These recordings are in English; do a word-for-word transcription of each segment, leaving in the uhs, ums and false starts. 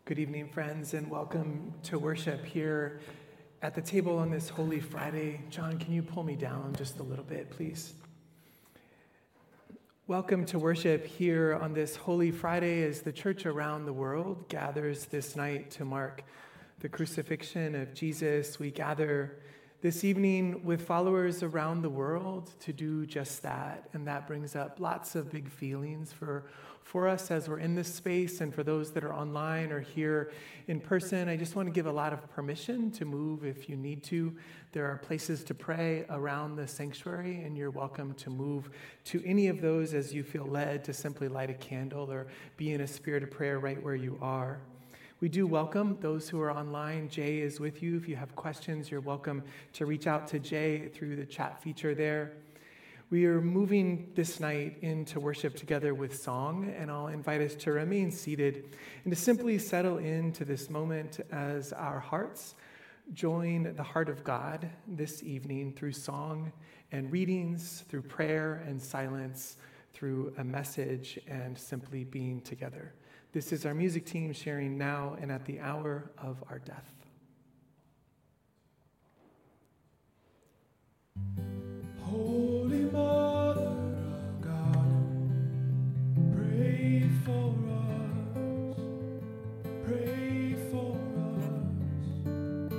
Good evening, friends, and welcome to worship here at the table on this Holy Friday. John, can you pull me down just a little bit, please? Welcome to worship here on this Holy Friday as the church around the world gathers this night to mark the crucifixion of Jesus. We gather this evening with followers around the world to do just that, and that brings up lots of big feelings for For us as we're in this space, and for those that are online or here in person. I just want to give a lot of permission to move if you need to. There are places to pray around the sanctuary, and you're welcome to move to any of those as you feel led to simply light a candle or be in a spirit of prayer right where you are. We do welcome those who are online. Jay is with you. If you have questions, you're welcome to reach out to Jay through the chat feature there. We are moving this night into worship together with song, and I'll invite us to remain seated and to simply settle into this moment as our hearts join the heart of God this evening through song and readings, through prayer and silence, through a message and simply being together. This is our music team sharing now and at the hour of our death. Holy Mother of God, pray for us, pray for us.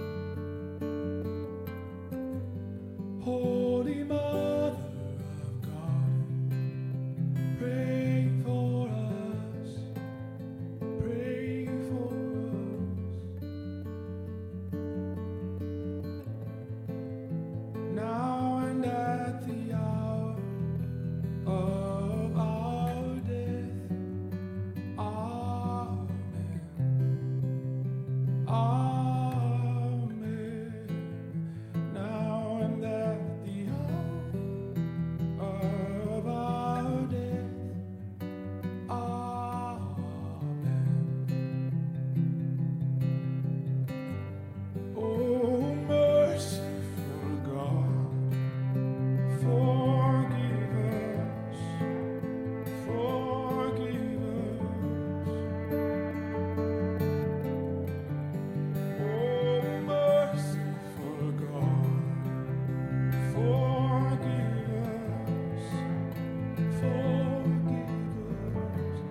Holy Mother of God, pray for us, pray for us. Now and at the hour of our death, amen, amen. Now and at the hour of our death, amen. Oh, merciful God, forgive us, forgive us. Oh, merciful God, forgive us, forgive us.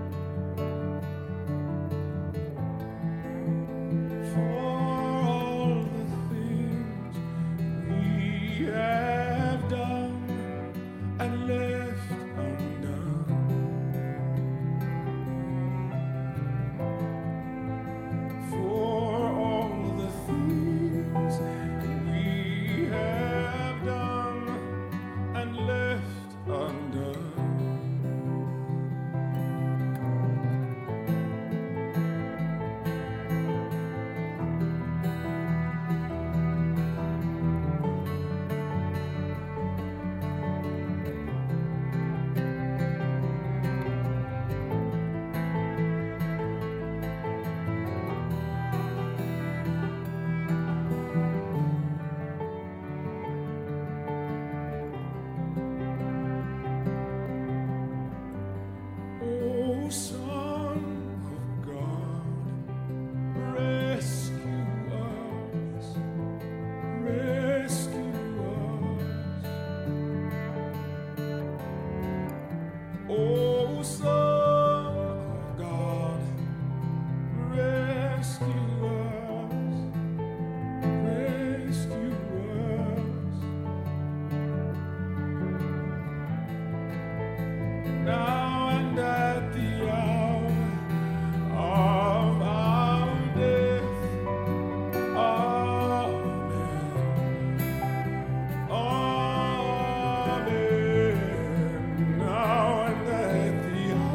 For all the things we have done and left undone. For all the things we have done and left undone. O Son of God, rescue us, rescue us. O Son of God, rescue us, rescue us. Now and at the hour of our death, amen, amen. Now and at the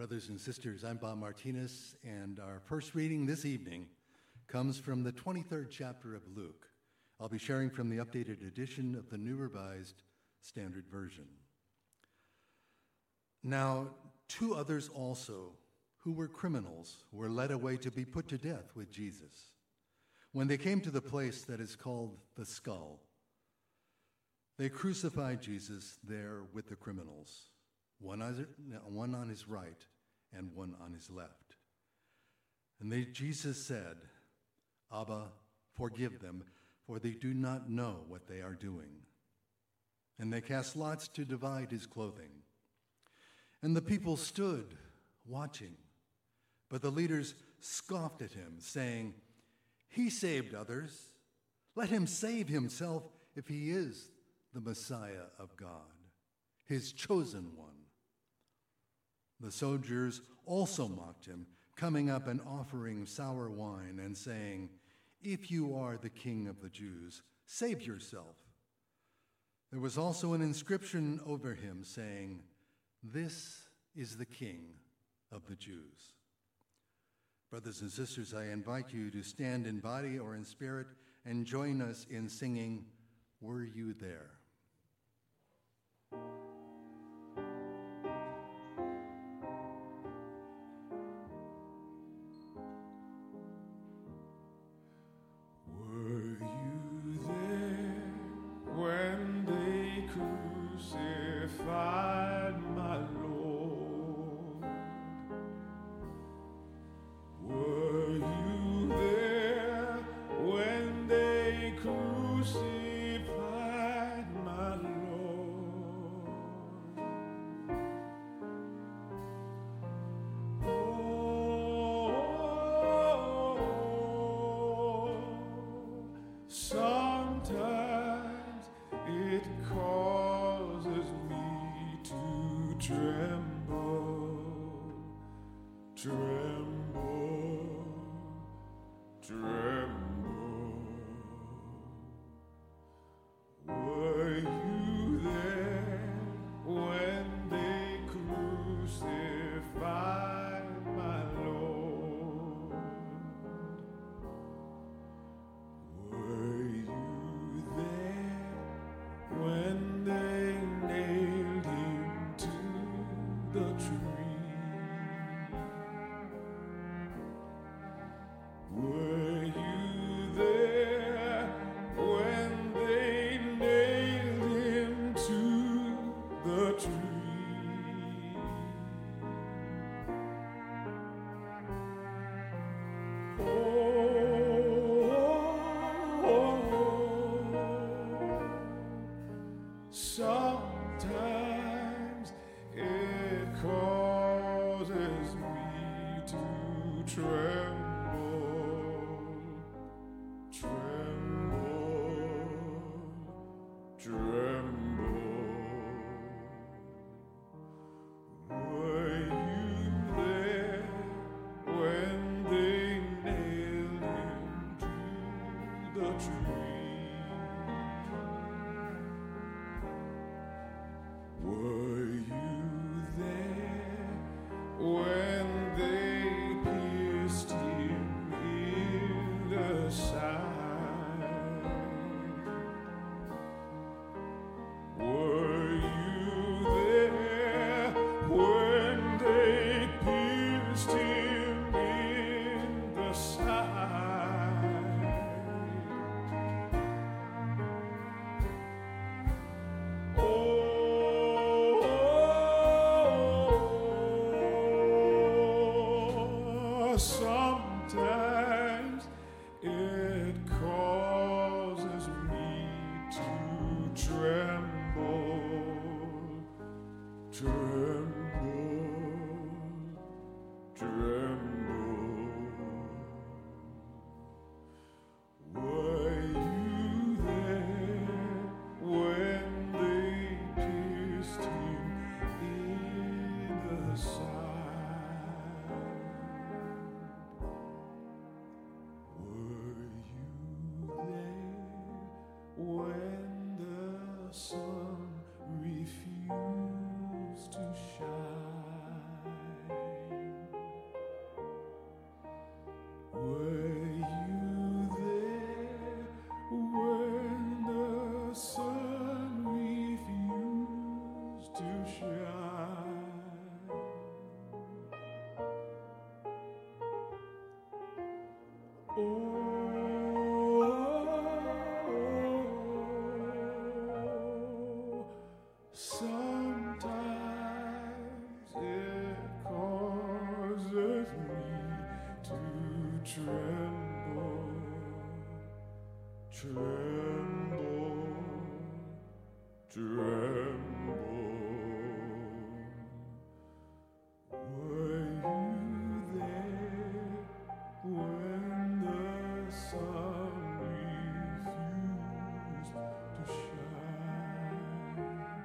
Brothers and sisters, I'm Bob Martinez, and our first reading this evening comes from the twenty-third chapter of Luke. I'll be sharing from the updated edition of the New Revised Standard Version. Now, two others also, who were criminals, were led away to be put to death with Jesus. When they came to the place that is called the Skull, they crucified Jesus there with the criminals, one on, one on his right and one on his left. And they, Jesus said, "Abba, forgive them, for they do not know what they are doing." And they cast lots to divide his clothing. And the people stood watching, but the leaders scoffed at him, saying, "He saved others. Let him save himself if he is the Messiah of God, his chosen one." The soldiers also mocked him, coming up and offering sour wine and saying, "If you are the king of the Jews, save yourself." There was also an inscription over him saying, "This is the King of the Jews." Brothers and sisters, I invite you to stand in body or in spirit and join us in singing, "Were You There?" Were you there when they crucified my Lord? Were you there when they crucified my Lord? Oh, sometimes it causes me to tremble, tremble, tremble. Were you there when they crucified my Lord? Were you there when they nailed him to the tree? Were you there when they nailed him to the tree? Oh, sometimes it causes me to tremble, tremble, tremble. Were you there when they nailed him to the tree? Were you there when they pierced him in the side? Were you there when they pierced him in the side? Oh, sometimes it causes me to tremble, tremble, tremble. Were you there when the sun refused to shine?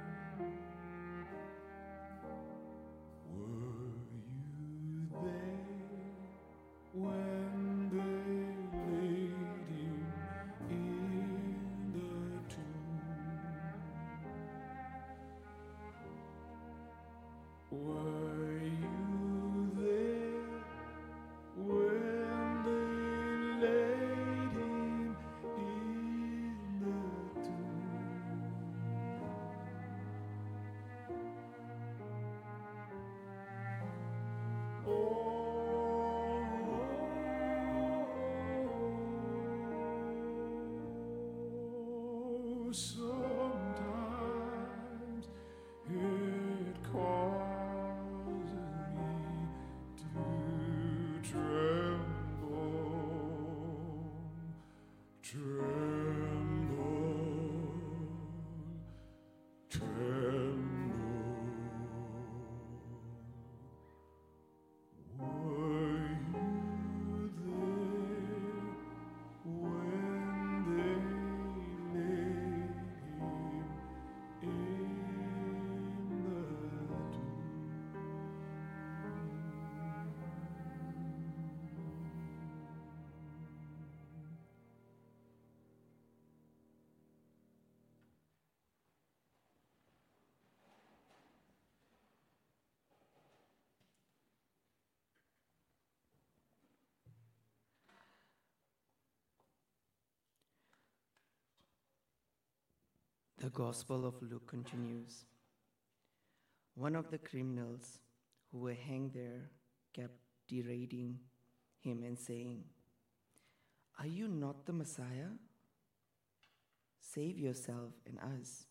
Were you there when they laid him in the tomb? Were you there when they laid him in the tomb? Oh, sometimes it causes me to tremble, tremble, tremble. Were you there when they laid him in the tomb? The Gospel of Luke continues. One of the criminals who were hanged there kept deriding him and saying, "Are you not the Messiah? Save yourself and us."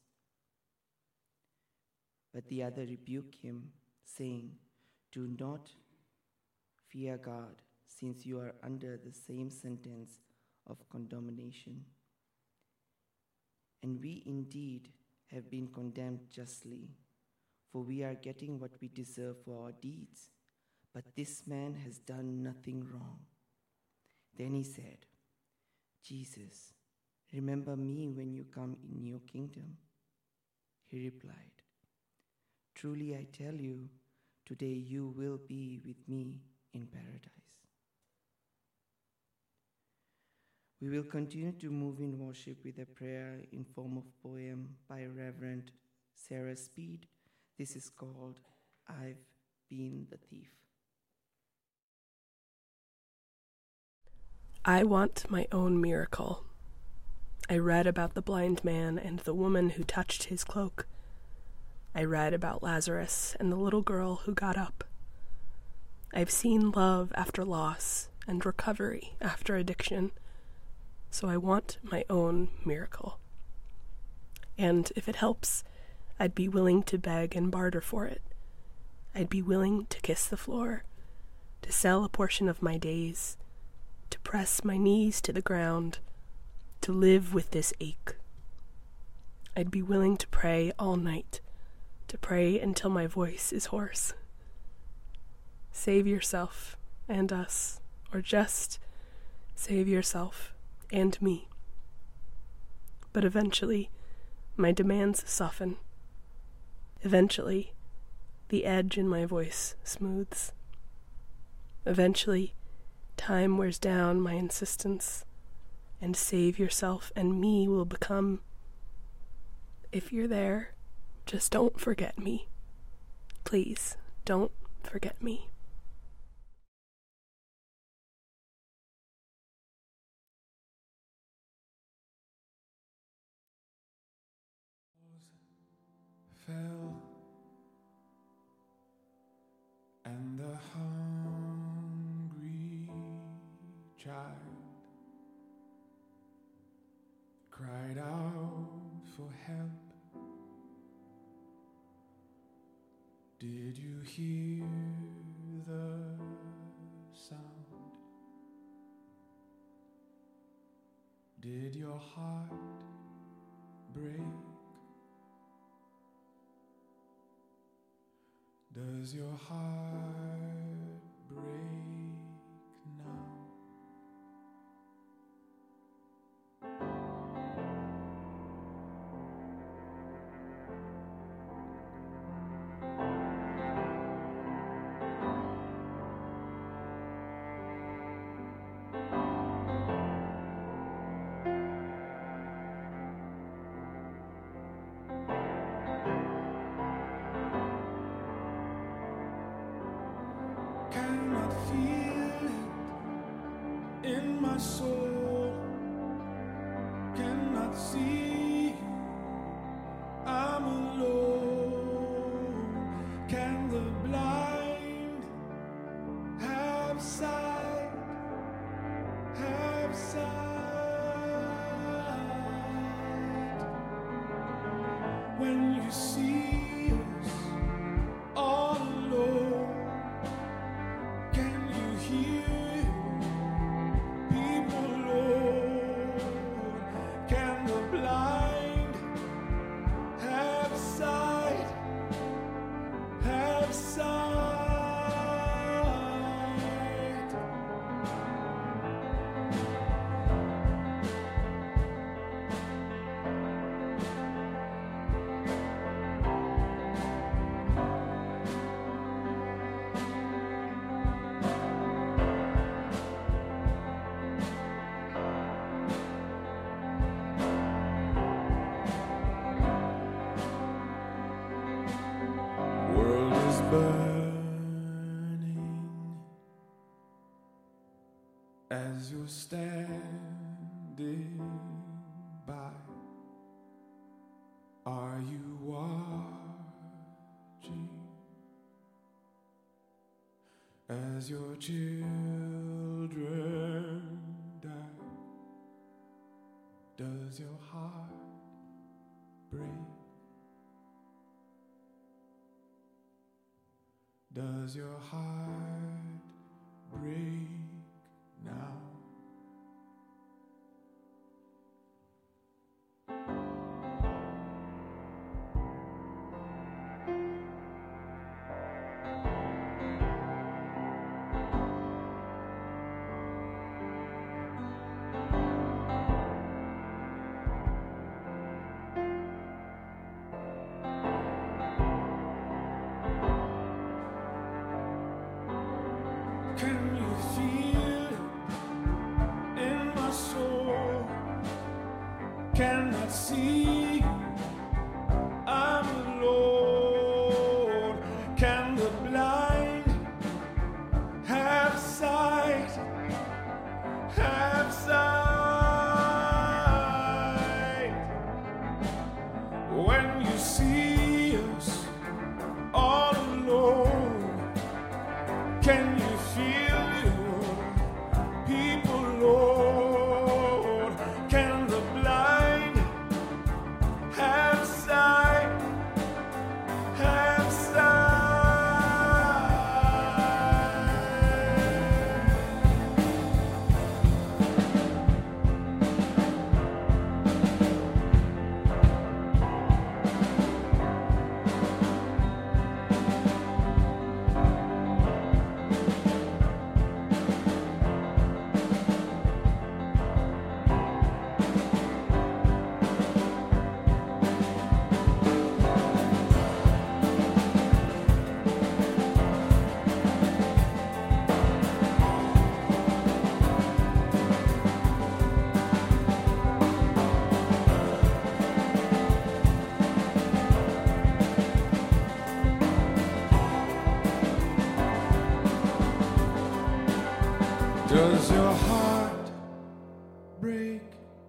But the other rebuked him, saying, "Do not fear God, since you are under the same sentence of condemnation. And we indeed have been condemned justly, for we are getting what we deserve for our deeds. But this man has done nothing wrong." Then he said, "Jesus, remember me when you come in your kingdom." He replied, "Truly I tell you, today you will be with me in paradise." We will continue to move in worship with a prayer in form of poem by Reverend Sarah Speed. This is called "I've Been the Thief." I want my own miracle. I read about the blind man and the woman who touched his cloak. I read about Lazarus and the little girl who got up. I've seen love after loss and recovery after addiction. So I want my own miracle. And if it helps, I'd be willing to beg and barter for it. I'd be willing to kiss the floor, to sell a portion of my days, to press my knees to the ground, to live with this ache. I'd be willing to pray all night, to pray until my voice is hoarse. Save yourself and us, or just save yourself and me. But eventually, my demands soften. Eventually, the edge in my voice smooths. Eventually, time wears down my insistence, and save yourself and me will become, if you're there, just don't forget me. Please, don't forget me. Fell, and the hungry child cried out for help. Did you hear the sound? Did your heart break? Does your heart break now? Cannot feel it in my soul. Cannot see I'm alone. Can the blind have sight? Have sight? When you see us all alone, can you hear people, Lord? Can the blind have sight? Have sight? World is burning as you're standing by. Are you watching as your children die? Does your heart break? Does your heart break now? Can you feel it in my soul? Cannot see I'm alone. Can the blind have sight? Have sight? When you see us all alone, can you feel your people, Lord? Can the blind have sight? Have sight? Does your heart break?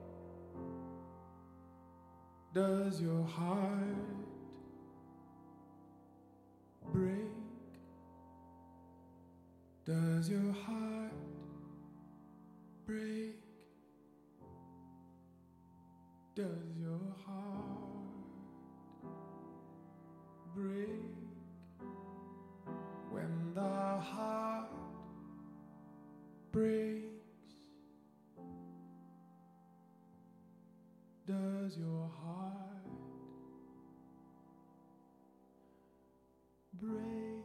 Does your heart break? Does your heart break? Does your heart break when the heart breaks? Does your heart break?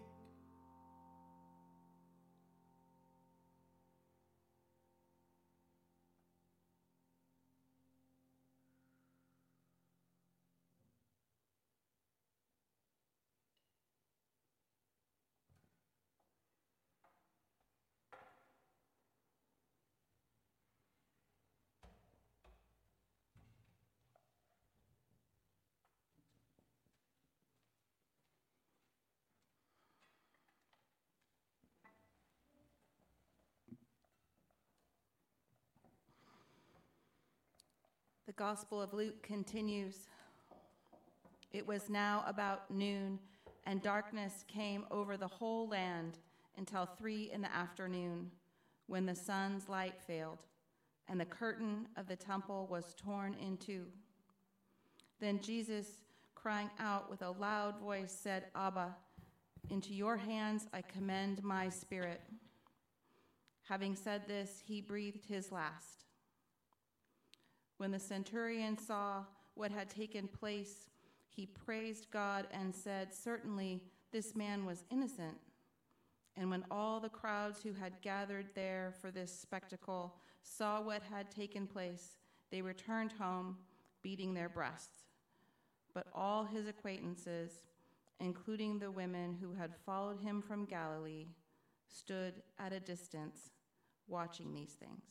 The Gospel of Luke continues. It was now about noon, and darkness came over the whole land until three in the afternoon, when the sun's light failed, and the curtain of the temple was torn in two. Then Jesus, crying out with a loud voice, said, "Abba, into your hands I commend my spirit." Having said this, he breathed his last. When the centurion saw what had taken place, he praised God and said, "Certainly this man was innocent." And when all the crowds who had gathered there for this spectacle saw what had taken place, they returned home, beating their breasts. But all his acquaintances, including the women who had followed him from Galilee, stood at a distance, watching these things.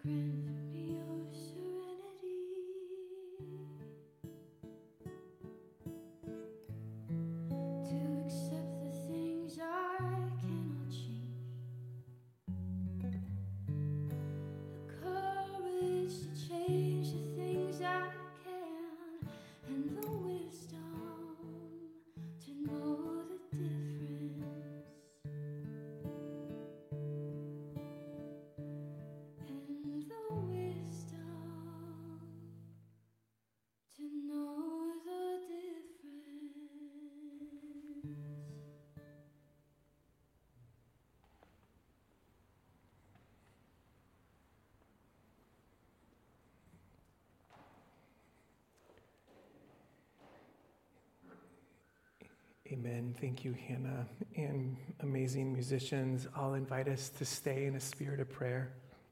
grant me your serenity to accept the things I cannot change, the courage to change the things I can, and the wisdom to know the difference, and the wisdom to know the difference. Amen. Thank you, Hannah, and amazing musicians. I'll invite us to stay in a spirit of prayer.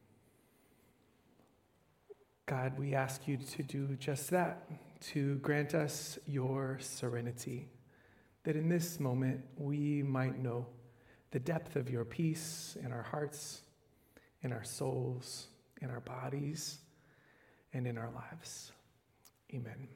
God, we ask you to do just that, to grant us your serenity, that in this moment we might know the depth of your peace in our hearts, in our souls, in our bodies, and in our lives. Amen.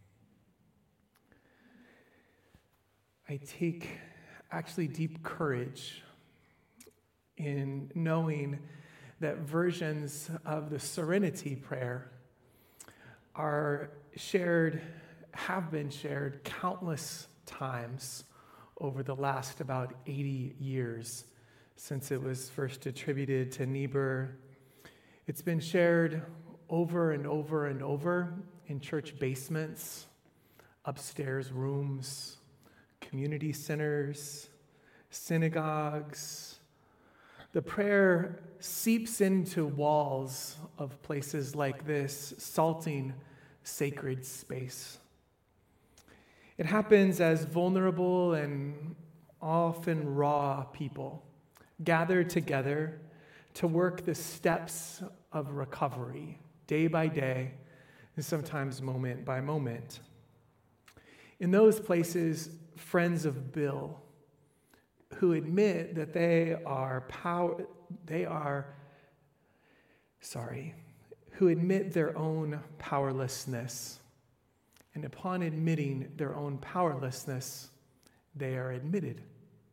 I take actually deep courage in knowing that versions of the Serenity Prayer are shared, have been shared countless times over the last about eighty years since it was first attributed to Niebuhr. It's been shared over and over and over in church basements, upstairs rooms, community centers, synagogues. The prayer seeps into walls of places like this, salting sacred space. It happens as vulnerable and often raw people gather together to work the steps of recovery day by day, and sometimes moment by moment. In those places, friends of Bill, who admit that they are power, they are, sorry, who admit their own powerlessness. And upon admitting their own powerlessness, they are admitted.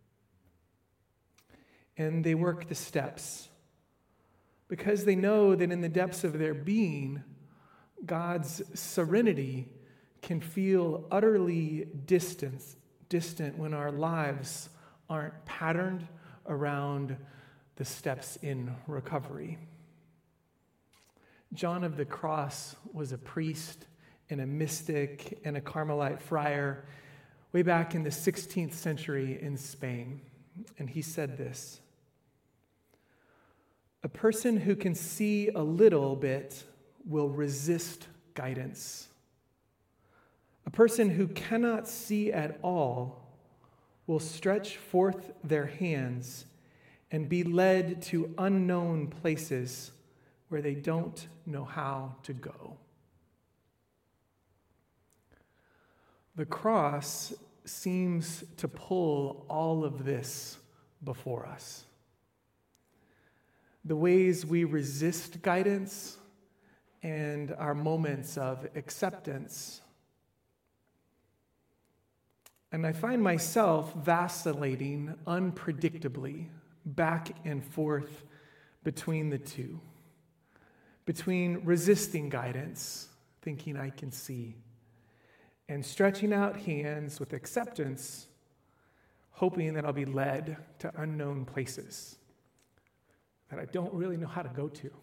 And they work the steps because they know that in the depths of their being, God's serenity can feel utterly distant, distant when our lives aren't patterned around the steps in recovery. John of the Cross was a priest and a mystic and a Carmelite friar way back in the sixteenth century in Spain. And he said this: "A person who can see a little bit will resist guidance. A person who cannot see at all will stretch forth their hands and be led to unknown places where they don't know how to go." The cross seems to pull all of this before us. The ways we resist guidance and our moments of acceptance. And I find myself vacillating unpredictably back and forth between the two, between resisting guidance, thinking I can see, and stretching out hands with acceptance, hoping that I'll be led to unknown places that I don't really know how to go to.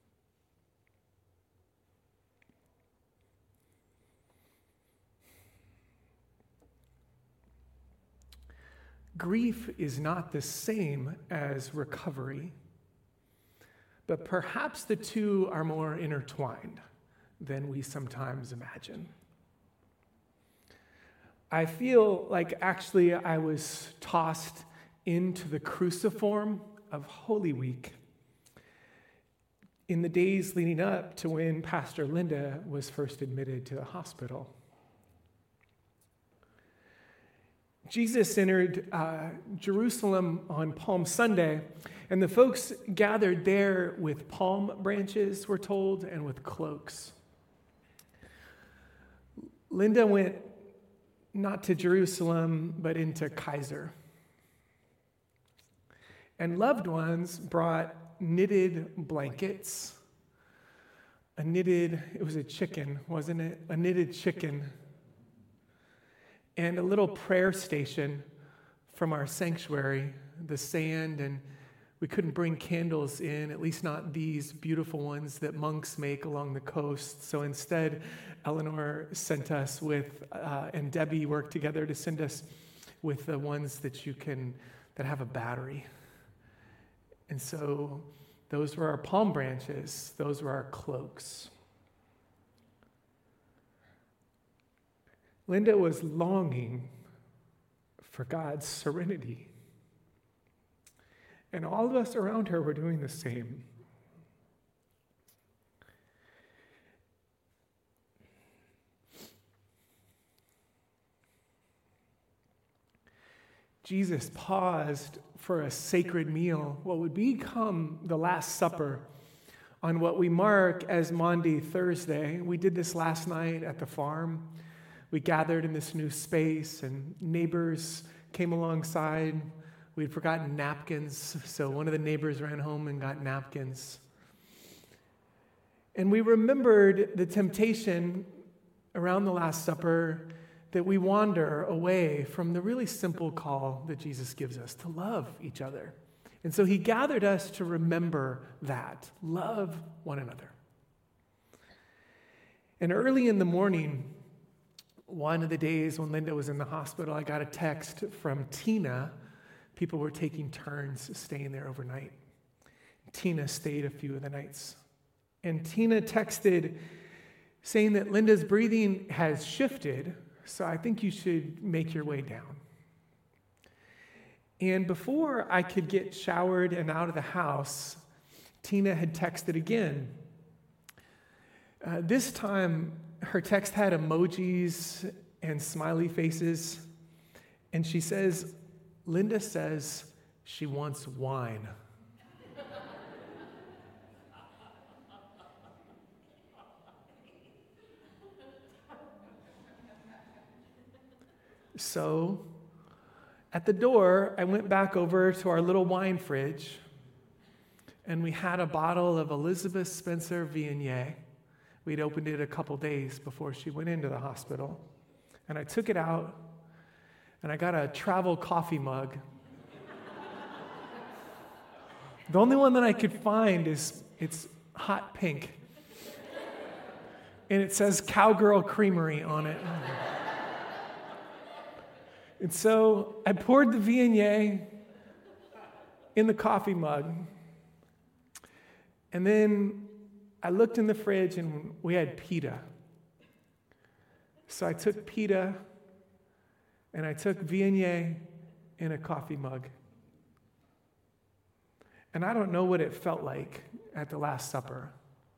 Grief is not the same as recovery, but perhaps the two are more intertwined than we sometimes imagine. I feel like actually I was tossed into the cruciform of Holy Week in the days leading up to when Pastor Linda was first admitted to the hospital. Jesus entered uh, Jerusalem on Palm Sunday, and the folks gathered there with palm branches, we're told, and with cloaks. Linda went not to Jerusalem, but into Kaiser. And loved ones brought knitted blankets, a knitted, it was a chicken, wasn't it? A knitted chicken, and a little prayer station from our sanctuary, the sand, and we couldn't bring candles in, at least not these beautiful ones that monks make along the coast. So instead, Eleanor sent us with, uh, and Debbie worked together to send us with the ones that you can, that have a battery. And so those were our palm branches, those were our cloaks. Linda was longing for God's serenity. And all of us around her were doing the same. Jesus paused for a sacred meal, what would become the Last Supper, on what we mark as Maundy Thursday. We did this last night at the farm. We gathered in this new space, and neighbors came alongside. We'd forgotten napkins, so one of the neighbors ran home and got napkins. And we remembered the temptation around the Last Supper that we wander away from the really simple call that Jesus gives us to love each other. And so he gathered us to remember that. Love one another. And early in the morning, one of the days when Linda was in the hospital, I got a text from Tina. People were taking turns staying there overnight. Tina stayed a few of the nights. And Tina texted saying that Linda's breathing has shifted, so I think you should make your way down. And before I could get showered and out of the house, Tina had texted again. Uh, this time, her text had emojis and smiley faces, and she says, Linda says she wants wine. So, at the door, I went back over to our little wine fridge, and we had a bottle of Elizabeth Spencer Viognier. We'd opened it a couple days before she went into the hospital. And I took it out, and I got a travel coffee mug. The only one that I could find is, it's hot pink. And it says Cowgirl Creamery on it. And so I poured the Viognier in the coffee mug. And then I looked in the fridge and we had pita. So I took pita and I took Viognier in a coffee mug. And I don't know what it felt like at the Last Supper.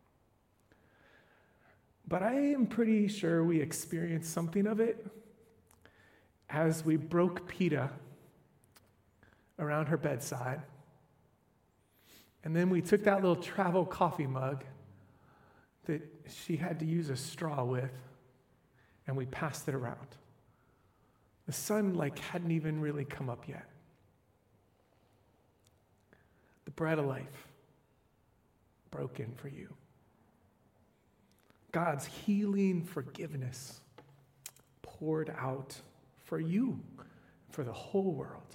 But I am pretty sure we experienced something of it as we broke pita around her bedside. And then we took that little travel coffee mug that she had to use a straw with, and we passed it around. The sun like hadn't even really come up yet. The bread of life broken for you. God's healing forgiveness poured out for you, for the whole world.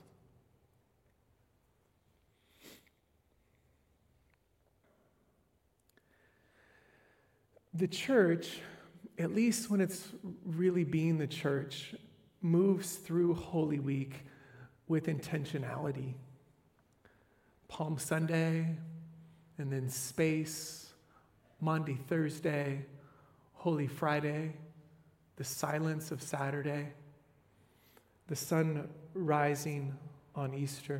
The church, at least when it's really being the church, moves through Holy Week with intentionality. Palm Sunday, and then space, Maundy Thursday, Holy Friday, the silence of Saturday, the sun rising on Easter.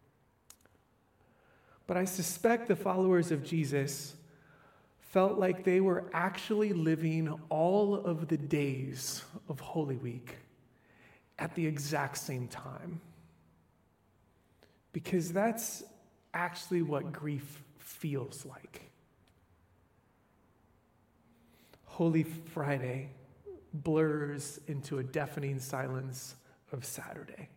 But I suspect the followers of Jesus felt like they were actually living all of the days of Holy Week at the exact same time. Because that's actually what grief feels like. Holy Friday blurs into a deafening silence of Saturday.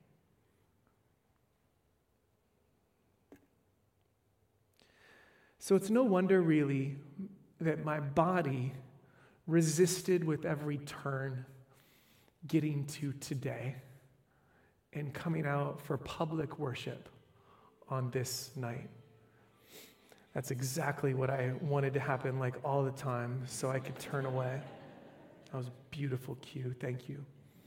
So it's no wonder, really, that my body resisted with every turn getting to today and coming out for public worship on this night. That's exactly what I wanted to happen, like all the time, so I could turn away. That was a beautiful cue. Thank you.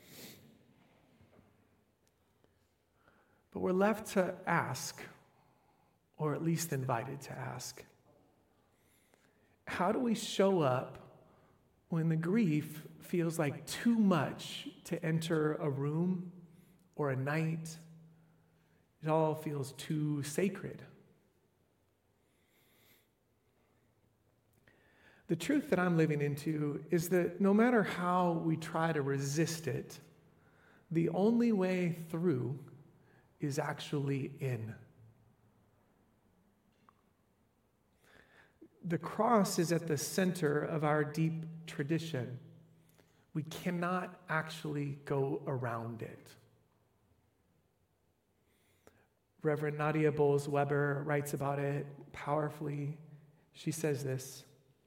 But we're left to ask, or at least invited to ask, how do we show up when the grief feels like too much to enter a room or a night? It all feels too sacred. The truth that I'm living into is that no matter how we try to resist it, the only way through is actually in. The cross is at the center of our deep tradition. We cannot actually go around it. Reverend Nadia Bolz-Weber writes about it powerfully. She says this: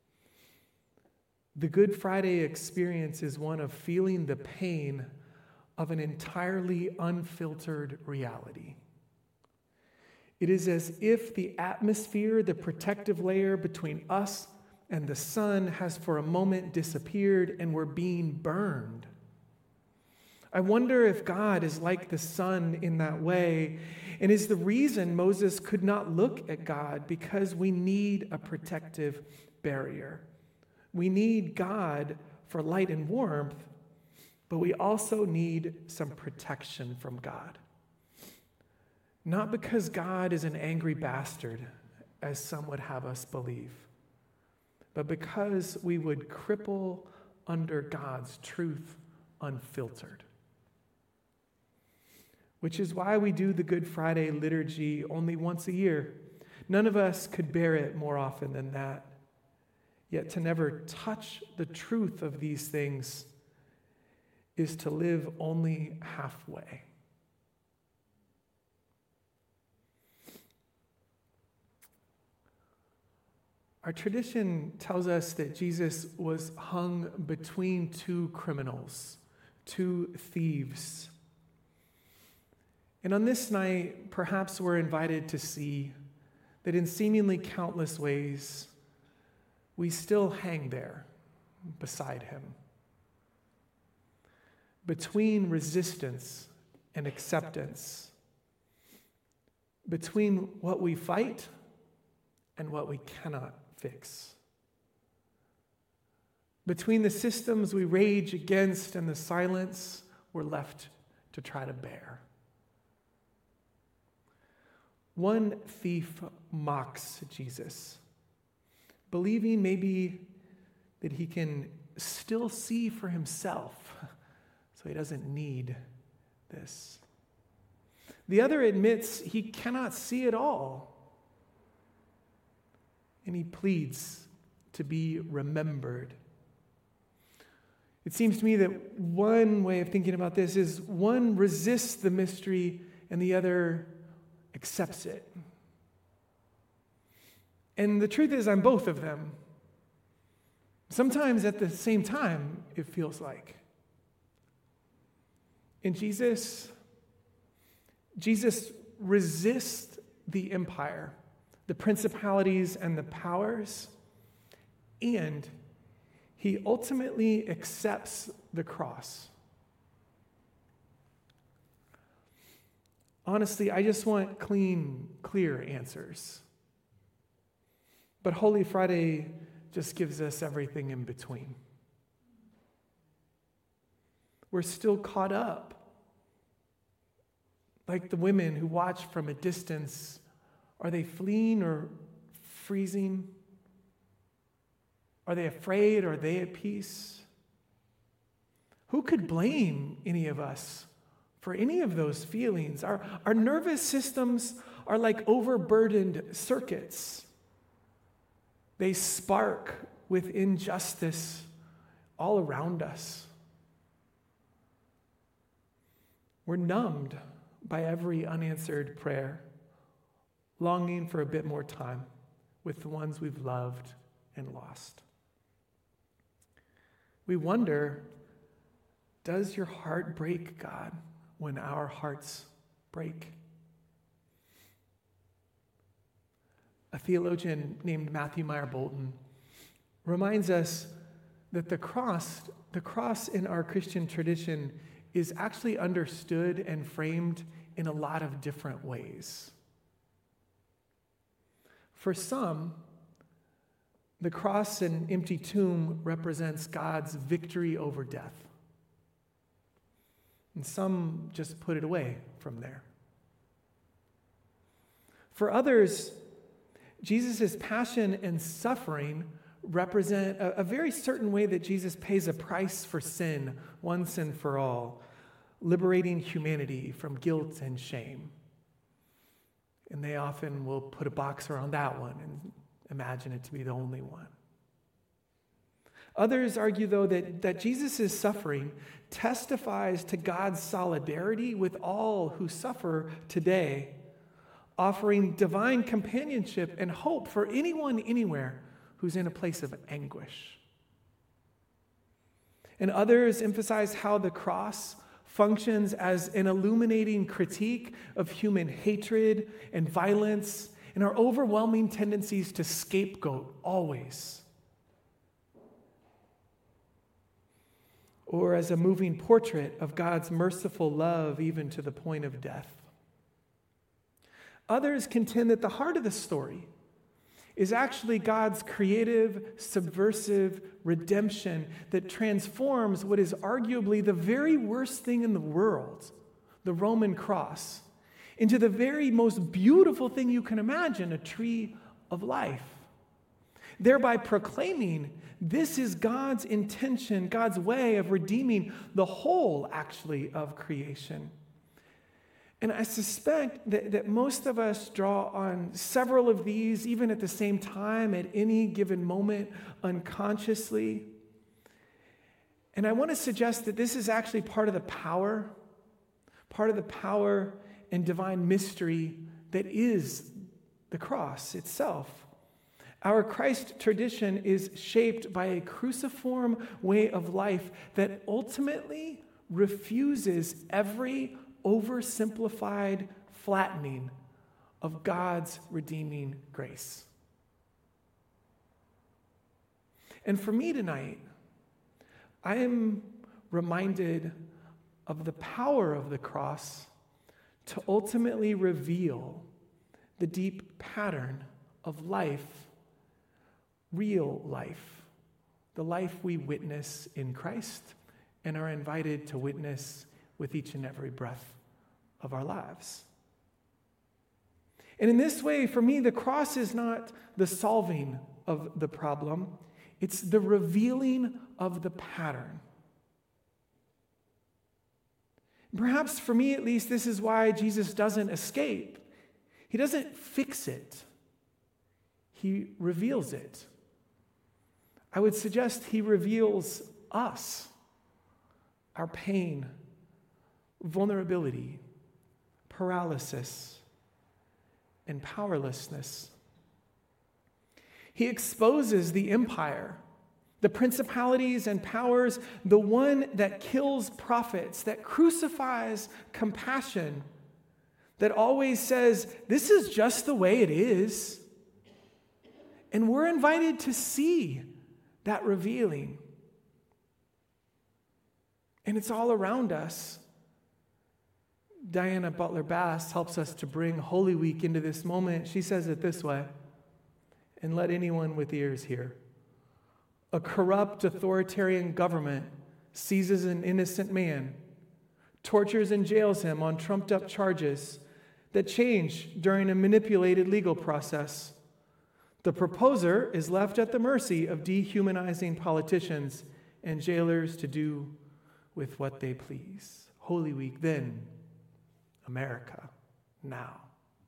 the Good Friday experience is one of feeling the pain of an entirely unfiltered reality. It is as if the atmosphere, the protective layer between us and the sun, has for a moment disappeared and we're being burned. I wonder if God is like the sun in that way, and is the reason Moses could not look at God, because we need a protective barrier. We need God for light and warmth, but we also need some protection from God. Not because God is an angry bastard, as some would have us believe, but because we would cripple under God's truth unfiltered. Which is why we do the Good Friday liturgy only once a year. None of us could bear it more often than that. Yet to never touch the truth of these things is to live only halfway. Our tradition tells us that Jesus was hung between two criminals, two thieves. And on this night, perhaps we're invited to see that in seemingly countless ways, we still hang there beside him, between resistance and acceptance, between what we fight and what we cannot fix, between the systems we rage against and the silence we're left to try to bear. One thief mocks Jesus, believing maybe that he can still see for himself, so he doesn't need this. The other admits he cannot see at all, and he pleads to be remembered. It seems to me that one way of thinking about this is one resists the mystery and the other accepts it. And the truth is, I'm both of them. Sometimes at the same time, it feels like. In Jesus, Jesus resists the empire, the principalities and the powers, and he ultimately accepts the cross. Honestly, I just want clean, clear answers. But Holy Friday just gives us everything in between. We're still caught up, like the women who watch from a distance. Are they fleeing or freezing? Are they afraid or are they at peace? Who could blame any of us for any of those feelings. Our, our nervous systems are like overburdened circuits. They spark with injustice all around us. We're numbed by every unanswered prayer, longing for a bit more time with the ones we've loved and lost. We wonder, does your heart break, God, when our hearts break? A theologian named Matthew Meyer Bolton reminds us that the cross, the cross in our Christian tradition is actually understood and framed in a lot of different ways. For some, the cross and empty tomb represents God's victory over death. And some just put it away from there. For others, Jesus' passion and suffering represent a, a very certain way that Jesus pays a price for sin once and for all, liberating humanity from guilt and shame. And they often will put a box around that one and imagine it to be the only one. Others argue, though, that, that Jesus' suffering testifies to God's solidarity with all who suffer today, offering divine companionship and hope for anyone, anywhere, who's in a place of anguish. And others emphasize how the cross functions as an illuminating critique of human hatred and violence and our overwhelming tendencies to scapegoat always. Or as a moving portrait of God's merciful love even to the point of death. Others contend that the heart of the story is actually God's creative, subversive redemption that transforms what is arguably the very worst thing in the world, the Roman cross, into the very most beautiful thing you can imagine, a tree of life. Thereby proclaiming this is God's intention, God's way of redeeming the whole, actually, of creation. And I suspect that, that most of us draw on several of these, even at the same time, at any given moment, unconsciously. And I want to suggest that this is actually part of the power, part of the power and divine mystery that is the cross itself. Our Christ tradition is shaped by a cruciform way of life that ultimately refuses every oversimplified flattening of God's redeeming grace. And for me tonight, I am reminded of the power of the cross to ultimately reveal the deep pattern of life, real life, the life we witness in Christ and are invited to witness with each and every breath of our lives. And in this way, for me, the cross is not the solving of the problem, it's the revealing of the pattern. Perhaps for me, at least, this is why Jesus doesn't escape. He doesn't fix it. He reveals it. I would suggest he reveals us, our pain, vulnerability, paralysis, and powerlessness. He exposes the empire, the principalities and powers, the one that kills prophets, that crucifies compassion, that always says, this is just the way it is. And we're invited to see that revealing. And it's all around us. Diana Butler Bass helps us to bring Holy Week into this moment. She says it this way, and let anyone with ears hear. A corrupt authoritarian government seizes an innocent man, tortures and jails him on trumped-up charges that change during a manipulated legal process. The proposer is left at the mercy of dehumanizing politicians and jailers to do with what they please. Holy Week then, America now.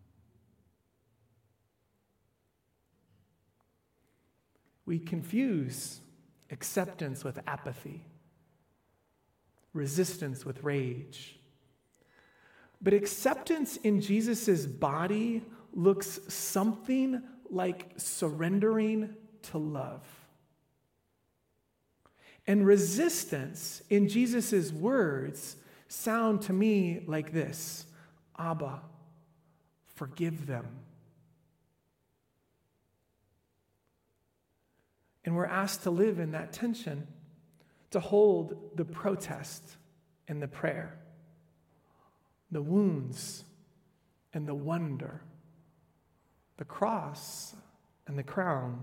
We confuse acceptance with apathy, resistance with rage. But acceptance in Jesus' body looks something like surrendering to love. And resistance in Jesus' words sound to me like this: Abba, forgive them. And we're asked to live in that tension, to hold the protest and the prayer, the wounds and the wonder, the cross and the crown.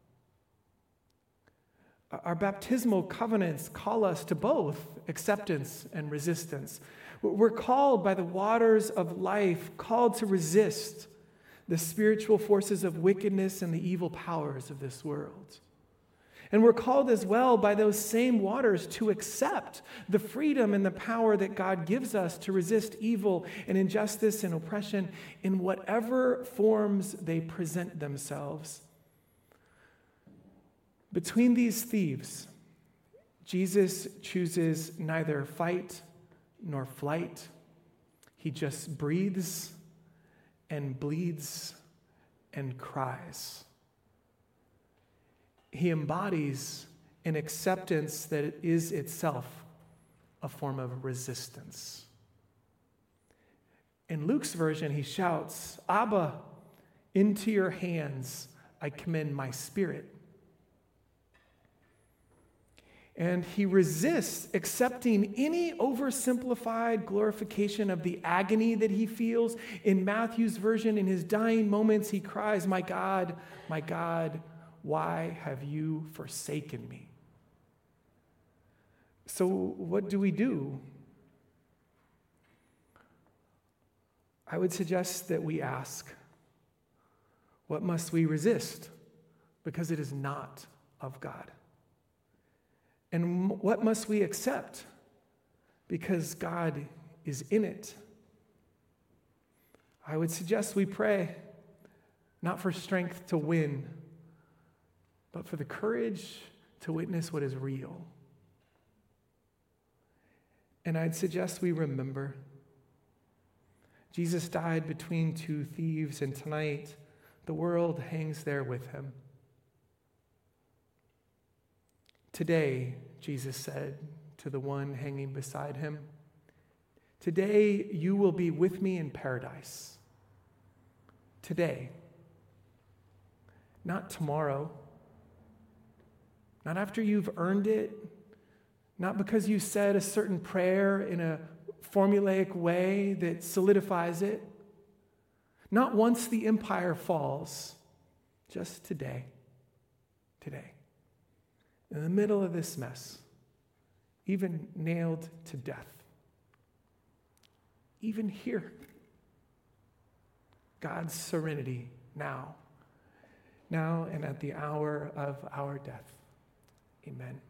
Our baptismal covenants call us to both acceptance and resistance. We're called by the waters of life, called to resist the spiritual forces of wickedness and the evil powers of this world. And we're called as well by those same waters to accept the freedom and the power that God gives us to resist evil and injustice and oppression in whatever forms they present themselves. Between these thieves, Jesus chooses neither fight nor flight. He just breathes and bleeds and cries. He embodies an acceptance that is itself a form of resistance. In Luke's version, he shouts, Abba, into your hands I commend my spirit. And he resists accepting any oversimplified glorification of the agony that he feels. In Matthew's version, in his dying moments, he cries, my God, my God, why have you forsaken me? So what do we do? I would suggest that we ask, what must we resist? Because it is not of God. And what must we accept? Because God is in it. I would suggest we pray, not for strength to win, but for the courage to witness what is real. And I'd suggest we remember Jesus died between two thieves, and tonight the world hangs there with him. Today, Jesus said to the one hanging beside him, today you will be with me in paradise. Today, not tomorrow, not after you've earned it, not because you said a certain prayer in a formulaic way that solidifies it, not once the empire falls, just today, today. In the middle of this mess, even nailed to death, even here, God's serenity now, now and at the hour of our death. Amen.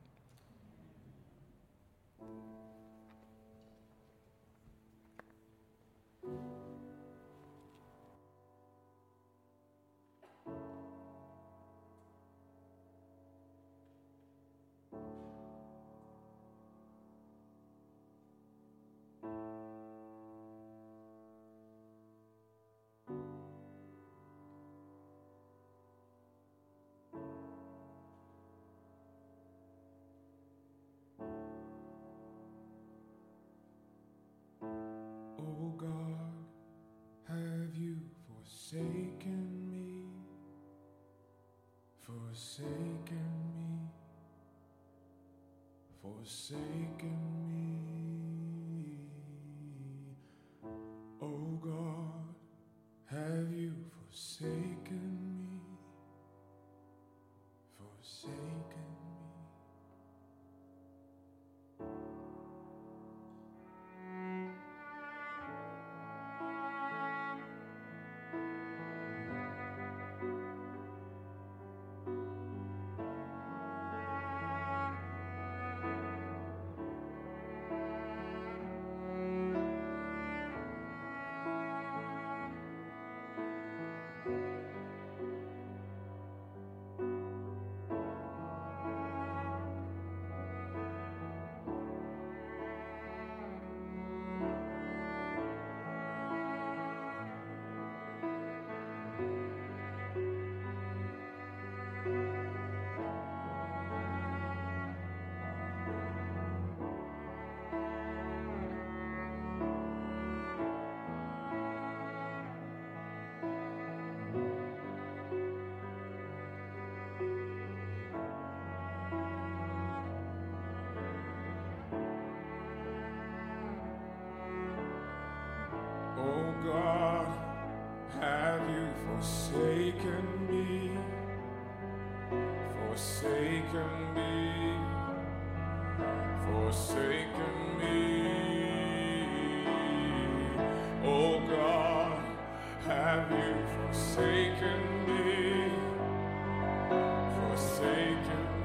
Oh God, have you forsaken me? Forsaken me? Forsaken me? Oh God, have you forsaken me? Forsaken me? God, have you forsaken me? Forsaken me, forsaken me. Oh God, have you forsaken me? Forsaken me.